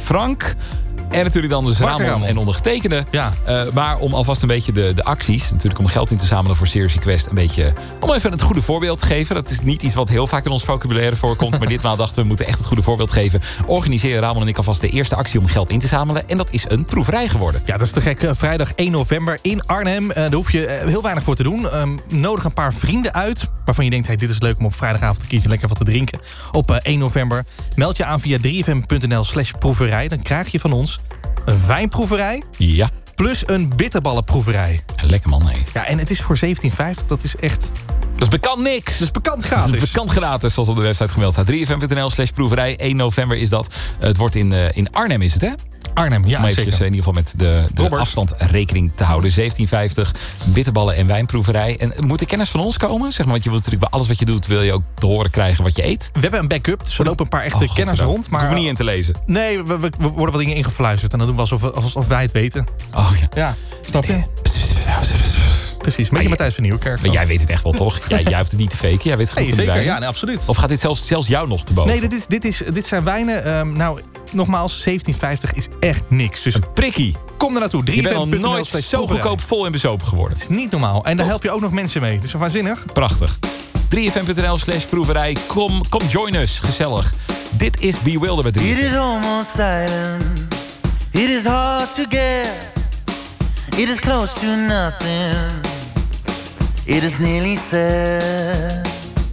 Frank. En natuurlijk dan dus Ramon en ondergetekende. Ja. Maar om alvast een beetje de acties... natuurlijk om geld in te zamelen voor Serious Request... een beetje om even het goede voorbeeld te geven. Dat is niet iets wat heel vaak in ons vocabulaire voorkomt... maar ditmaal dachten we moeten echt het goede voorbeeld geven. Organiseren Ramon en ik alvast de eerste actie om geld in te zamelen. En dat is een proeverij geworden. Ja, dat is te gek. Vrijdag 1 november in Arnhem. Daar hoef je heel weinig voor te doen. Nodig een paar vrienden uit... waarvan je denkt, hey, dit is leuk om op vrijdagavond een keertje lekker wat te drinken. Op 1 november meld je aan via 3fm.nl/proeverij. Dan krijg je van ons een wijnproeverij. Ja. Plus een bitterballenproeverij. Lekker man, hé. Ja, en het is voor 17,50. Dat is echt... Dat is bekend niks. Dat is bekend gratis. Dat is bekend gratis, zoals op de website gemeld staat. 3fm.nl/proeverij. 1 november is dat. Het wordt in Arnhem, is het, hè? Arnhem, ja, om even zeker. in ieder geval met de afstand rekening te houden. 17,50, bitterballen en wijnproeverij. En moeten kenners van ons komen? Zeg maar, want je wilt natuurlijk bij alles wat je doet... wil je ook te horen krijgen wat je eet. We hebben een backup, dus we lopen een paar echte kenners rond. Maar hoeven we niet in te lezen. Nee, we worden wat dingen ingefluisterd. En dan doen we alsof wij het weten. Oh ja. Ja, snap je? Precies, met Matthijs van Nieuwkerk. Maar jij weet het echt wel, toch? Jij hoeft het niet te faken. Jij weet goed van die wijn. Ja, nee, absoluut. Of gaat dit zelfs jou nog te boven? Nee, dit zijn wijnen. Nogmaals, 17,50 is echt niks. Dus een prikkie. Kom er naartoe. Je bent al nooit zo goedkoop vol en bezopen geworden. Het is niet normaal. En daar help je ook nog mensen mee. Het is zo waanzinnig. Prachtig. 3fm.nl/proeverij. Kom join us. Gezellig. Dit is Bewilder met 3FM. It is almost silent. It is hard to get. It is close to nothing. It is nearly sad.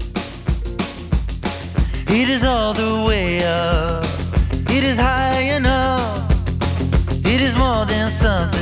It is all the way up. It is high enough. It is more than something.